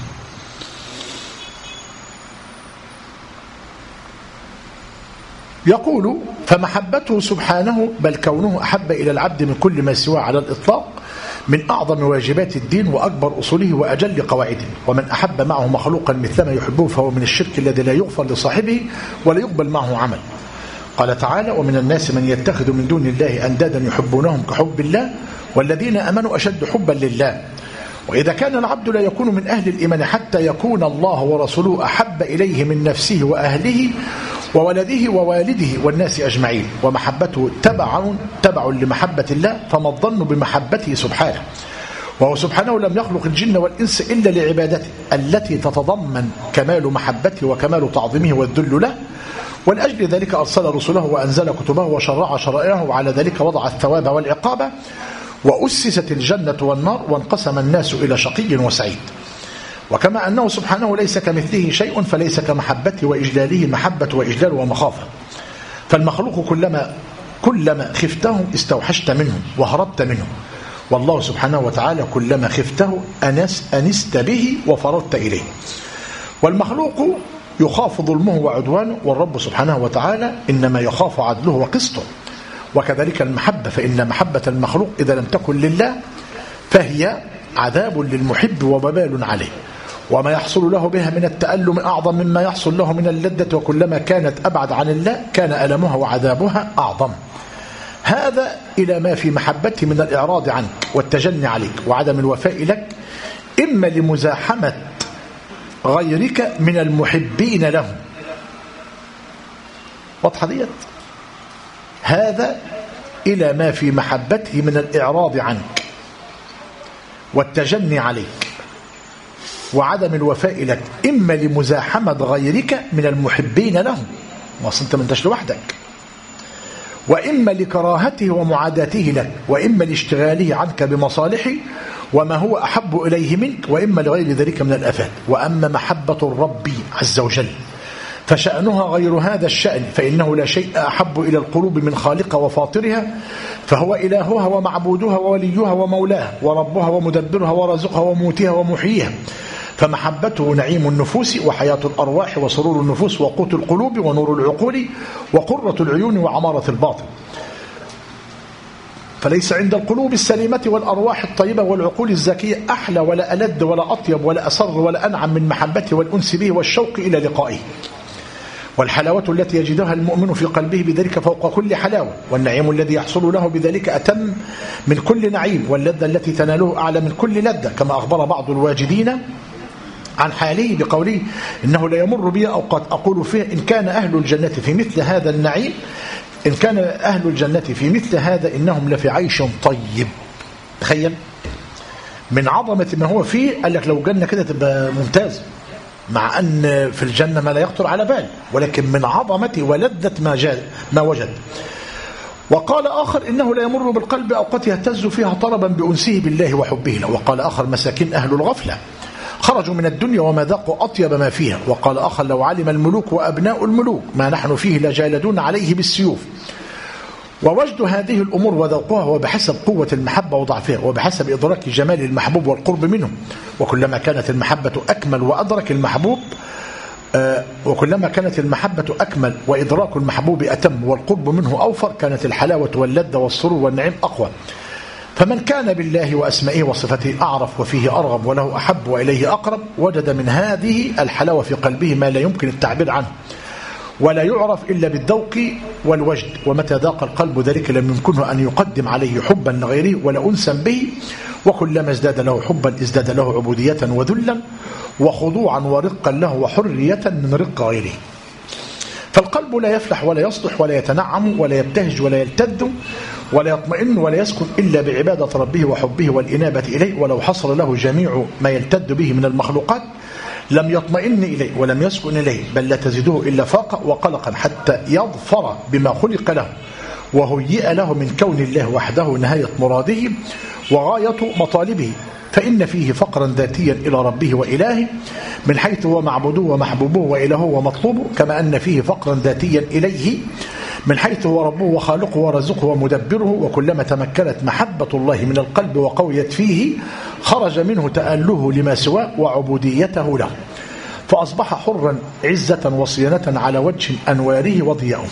يقول: فمحبته سبحانه بل كونه أحب إلى العبد من كل ما سواه على الإطلاق من أعظم واجبات الدين وأكبر أصوله وأجل قواعده. ومن أحب معه مخلوقا مثلما يحبه فهو من الشرك الذي لا يغفر لصاحبه ولا يقبل معه عمل. قال تعالى: ومن الناس من يتخذ من دون الله أندادا يحبونهم كحب الله والذين أمنوا أشد حبا لله. وإذا كان العبد لا يكون من أهل الإيمان حتى يكون الله ورسوله أحب إليه من نفسه وأهله وولده ووالده والناس أجمعين، ومحبته تبع تبع لمحبة الله، فما الظن بمحبته سبحانه؟ وهو سبحانه لم يخلق الجن والإنس إلا لعبادته التي تتضمن كمال محبته وكمال تعظيمه والذل له. ولأجل ذلك أرسل رسله وأنزل كتبه وشرع شرائعه، وعلى ذلك وضع الثواب والعقاب، وأسست الجنة والنار، وانقسم الناس إلى شقي وسعيد. وكما أنه سبحانه ليس كمثله شيء فليس كمحبته وإجلاله محبة وإجلال ومخافة. فالمخلوق كلما كلما خفته استوحشت منه وهربت منه، والله سبحانه وتعالى كلما خفته أنس أنست به وفررت إليه. والمخلوق يخاف ظلمه وعدوانه، والرب سبحانه وتعالى إنما يخاف عدله وقسطه. وكذلك المحبة، فإن محبة المخلوق إذا لم تكن لله فهي عذاب للمحب وببال عليه، وما يحصل له بها من التألم أعظم مما يحصل له من اللذة، وكلما كانت أبعد عن الله كان ألمها وعذابها أعظم. هذا إلى ما في محبته من الإعراض عنك والتجني عليك وعدم الوفاء لك، إما لمزاحمة غيرك من المحبين له. واضحة ديت؟ هذا إلى ما في محبته من الإعراض عنك والتجني عليك وعدم الوفاء لك، إما لمزاحمة غيرك من المحبين له، وأصلا أنت ما أنتش لوحدك، وإما لكراهته ومعاداته لك، وإما لاشتغاله عنك بمصالحه وما هو أحب إليه منك، وإما لغير ذلك من الآفات. وأما محبة الرب عز وجل فشأنها غير هذا الشأن، فإنه لا شيء أحب إلى القلوب من خالقها وفاطرها، فهو إلهها ومعبودها ووليها ومولاها وربها ومدبرها ورزقها وموتها ومحييها. فمحبته نعيم النفوس وحياة الأرواح وسرور النفوس وقوت القلوب ونور العقول وقرة العيون وعمارة الباطن. فليس عند القلوب السليمة والأرواح الطيبة والعقول الزكية أحلى ولا ألذ ولا أطيب ولا أسر ولا أنعم من محبته والأنس به والشوق إلى لقائه. والحلاوة التي يجدها المؤمن في قلبه بذلك فوق كل حلاوة، والنعيم الذي يحصل له بذلك أتم من كل نعيم، واللذة التي تناله أعلى من كل لذة، كما أخبر بعض الواجدين عن حاله بقوله: إنه لا يمر بي أوقات أقول فيه إن كان أهل الجنة في مثل هذا النعيم إن كان أهل الجنة في مثل هذا إنهم لفي عيش طيب. تخيل من عظمة ما هو فيه، قال لك لو جنة كده تبقى ممتاز، مع أن في الجنة ما لا يخطر على بال، ولكن من عظمة ولذة ما, جاء ما وجد. وقال آخر: إنه لا يمر بالقلب أوقات يهتز فيها طلبا بأنسه بالله وحبه له. وقال آخر: مساكين أهل الغفلة خرجوا من الدنيا وما ذاقوا أطيب ما فيها. وقال آخر لو علم الملوك وأبناء الملوك ما نحن فيه لجالدون عليه بالسيوف. ووجد هذه الأمور وذوقها هو بحسب قوة المحبة وضعفها وبحسب إدراك جمال المحبوب والقرب منه. وكلما كانت المحبة أكمل وأدرك المحبوب آه وكلما كانت المحبة أكمل وإدراك المحبوب أتم والقرب منه أوفر كانت الحلاوة واللذة والسرور والنعيم أقوى. فمن كان بالله وأسمائه وصفته أعرف وفيه أرغب وله أحب وإليه أقرب وجد من هذه الحلاوة في قلبه ما لا يمكن التعبير عنه ولا يعرف إلا بالذوق والوجد. ومتى ذاق القلب ذلك لم يمكنه أن يقدم عليه حبا لغيره ولا أنسا به. وكلما ازداد له حبا ازداد له عبودية وذلا وخضوعا ورقا له وحرية من رق غيره. فالقلب لا يفلح ولا يصلح ولا يتنعم ولا يبتهج ولا يلتذ ولا يطمئن ولا يسكن إلا بعبادة ربه وحبه والإنابة إليه. ولو حصل له جميع ما يلتذ به من المخلوقات لم يطمئن إليه ولم يسكن إليه بل لا تزيده إلا فاقا وقلقا حتى يظفر بما خلق له وهيئ له من كون الله وحده نهاية مراده وغاية مطالبه. فإن فيه فقرا ذاتيا إلى ربه وإلهه من حيث هو معبوده ومحبوبه وإلهه ومطلوبه كما أن فيه فقرا ذاتيا إليه من حيث هو ربه وخالقه ورزقه ومدبره. وكلما تمكنت محبة الله من القلب وقويت فيه خرج منه تأله لما سواه وعبوديته له فأصبح حرا عزة وصيانة على وجه أنواره وضياءه.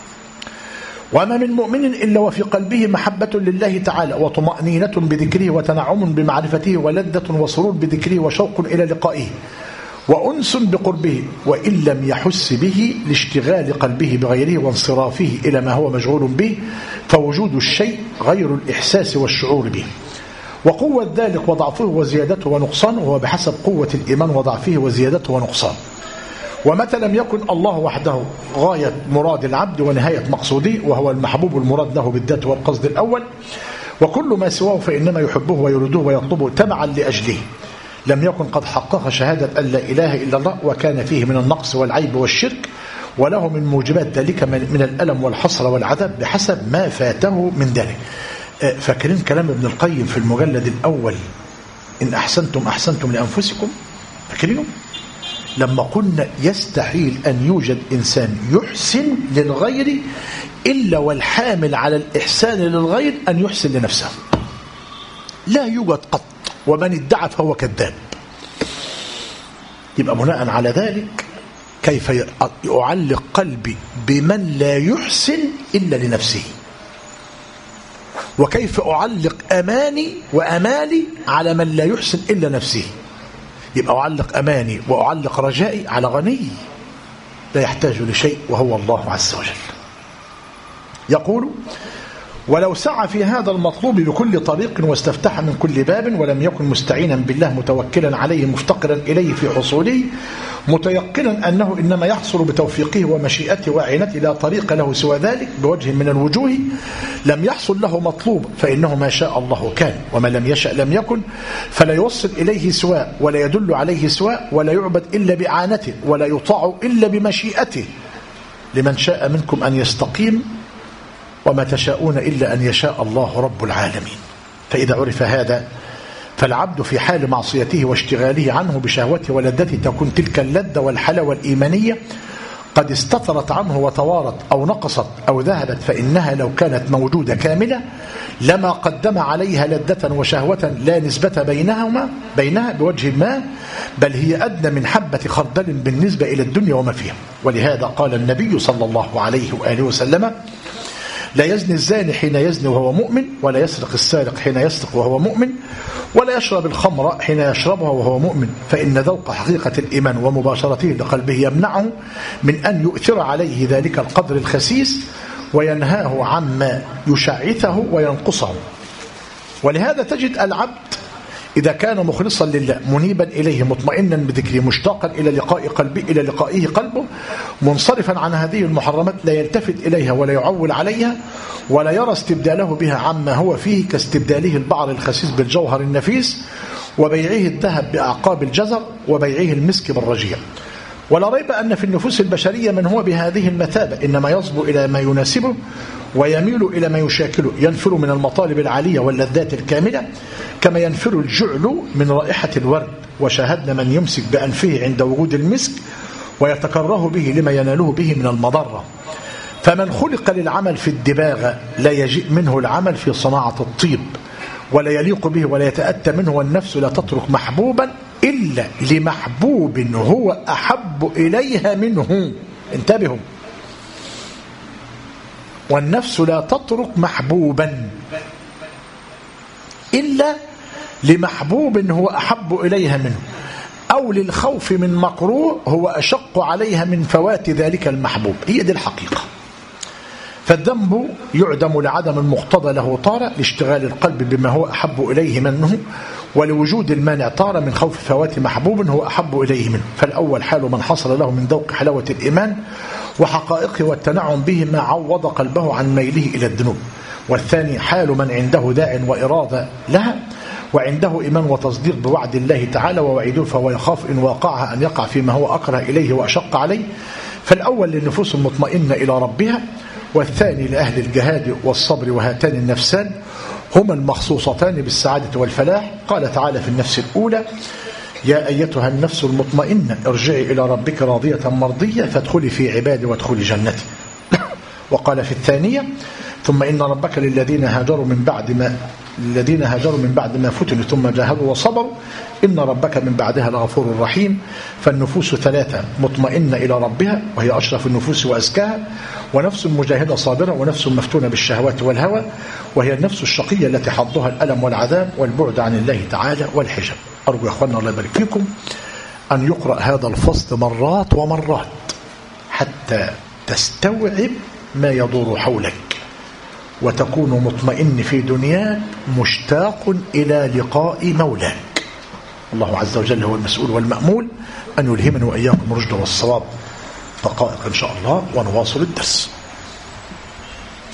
وما من مؤمن إلا وفي قلبه محبة لله تعالى وطمأنينة بذكره وتنعم بمعرفته ولذة وسرور بذكره وشوق إلى لقائه وأنس بقربه وإن لم يحس به لاشتغال قلبه بغيره وانصرافه إلى ما هو مشغول به فوجود الشيء غير الإحساس والشعور به. وقوة ذلك وضعفه وزيادته ونقصانه هو بحسب قوة الإيمان وضعفه وزيادته ونقصانه. ومتى لم يكن الله وحده غاية مراد العبد ونهاية مقصوده وهو المحبوب المراد له بالذات والقصد الأول وكل ما سواه فإنما يحبه ويريده ويطلبه تبعا لأجله لم يكن قد حقق شهادة أن لا إله إلا الله وكان فيه من النقص والعيب والشرك وله من موجبات ذلك من الألم والحسرة والعذاب بحسب ما فاته من ذلك. فاكرين كلام ابن القيم في المجلد الأول إن أحسنتم أحسنتم لأنفسكم؟ فاكرينه؟ لما قلنا يستحيل أن يوجد إنسان يحسن للغير إلا والحامل على الإحسان للغير أن يحسن لنفسه لا يوجد قط ومن ادعى فهو كذاب. يبقى بناء على ذلك كيف يعلق قلبي بمن لا يحسن إلا لنفسه وكيف أعلق أماني وأمالي على من لا يحسن إلا نفسه. يبقى أعلق أماني وأعلق رجائي على غني لا يحتاج لشيء وهو الله عز وجل. يقول ولو سعى في هذا المطلوب بكل طريق واستفتح من كل باب ولم يكن مستعينا بالله متوكلا عليه مفتقرا إليه في حصوله متيقنا أنه إنما يحصل بتوفيقه ومشيئته وعينته لا طريق له سوى ذلك بوجه من الوجوه لم يحصل له مطلوب فإنه ما شاء الله كان وما لم يشأ لم يكن فلا يوصل إليه سواه ولا يدل عليه سواه ولا يعبد إلا بإعانته ولا يطاع إلا بمشيئته. لمن شاء منكم أن يستقيم وما تشاءون إلا أن يشاء الله رب العالمين. فإذا عرف هذا فالعبد في حال معصيته واشتغاله عنه بشهوته ولذته تكون تلك اللذة والحلاوة الإيمانية قد استطرت عنه وتوارت أو نقصت أو ذهبت فإنها لو كانت موجودة كاملة لما قدم عليها لذة وشهوة لا نسبة بينهما بينها بوجه ما بل هي أدنى من حبة خردل بالنسبة إلى الدنيا وما فيها. ولهذا قال النبي صلى الله عليه وآله وسلم لا يزني الزاني حين يزني وهو مؤمن ولا يسرق السارق حين يسرق وهو مؤمن ولا يشرب الخمر حين يشربها وهو مؤمن فإن ذوق حقيقة الإيمان ومباشرته لقلبه يمنعه من أن يؤثر عليه ذلك القدر الخسيس وينهاه عما يشعثه وينقصه. ولهذا تجد العبد إذا كان مخلصا لله منيبا إليه مطمئنا بذكره مشتاقا إلى لقاء قلبه إلى لقائه قلبه منصرفا عن هذه المحرمات لا يلتفت إليها ولا يعول عليها ولا يرى استبداله بها عما هو فيه كاستبداله البعر الخسيس بالجوهر النفيس وبيعه الذهب بأعقاب الجزر وبيعه المسك بالرجيع. ولا ريب أن في النفوس البشرية من هو بهذه المثابة إنما يصبو إلى ما يناسبه ويميل إلى ما يشاكله ينفر من المطالب العالية واللذات الكاملة كما ينفر الجعل من رائحة الورد، وشاهدنا من يمسك بأنفه عند وجود المسك ويتكره به لما يناله به من المضرة. فمن خلق للعمل في الدباغة لا يجيء منه العمل في صناعة الطيب ولا يليق به ولا يتأتى منه، والنفس لا تترك محبوبا إلا لمحبوب هو أحب إليها منه. انتبهوا، والنفس لا تترك محبوبا إلا لمحبوب هو أحب إليها منه، أو للخوف من مكروه هو أشق عليها من فوات ذلك المحبوب. هي دي الحقيقة. فالذنب يعدم لعدم المقتضى له طارة، لاشتغال القلب بما هو أحب إليه منه، ولوجود المانع طارة من خوف فوات محبوب هو أحب إليه منه. فالأول حال من حصل له من ذوق حلاوة الإيمان وحقائقه والتنعم به ما عوض قلبه عن ميله إلى الذنوب. والثاني حال من عنده داع وإرادة لها، وعنده إيمان وتصديق بوعد الله تعالى ووعيده، فهو يخاف إن واقعها أن يقع فيما هو أكره إليه وأشق عليه. فالأول للنفوس المطمئنة إلى ربها، والثاني لأهل الجهاد والصبر، وهاتان النفسان هما المخصوصتان بالسعادة والفلاح. قال تعالى في النفس الأولى: يا أيتها النفس المطمئنة ارجعي إلى ربك راضية مرضية فادخلي في عبادي وادخلي جنتي. وقال في الثانية: ثم إن ربك للذين هاجروا من بعد ما الذين هاجروا من بعد ما فتنوا ثم جاهدوا وصبروا إن ربك من بعدها لغفور رحيم. فالنفوس ثلاثة: مطمئنة إلى ربها وهي أشرف النفوس وأزكاها، ونفس مجاهدة صابرة، ونفس مفتونة بالشهوات والهوى وهي النفس الشقية التي حظها الألم والعذاب والبعد عن الله تعالى والحجاب. أرجو يا أخوانا الله يبارك فيكم أن يقرأ هذا الفصل مرات ومرات حتى تستوعب ما يدور حولك، وتكون مطمئن في دنياك مشتاق إلى لقاء مولاك. الله عز وجل هو المسؤول والمأمول أن يلهمنا وإياكم الرشد والصواب. دقائق إن شاء الله ونواصل الدرس.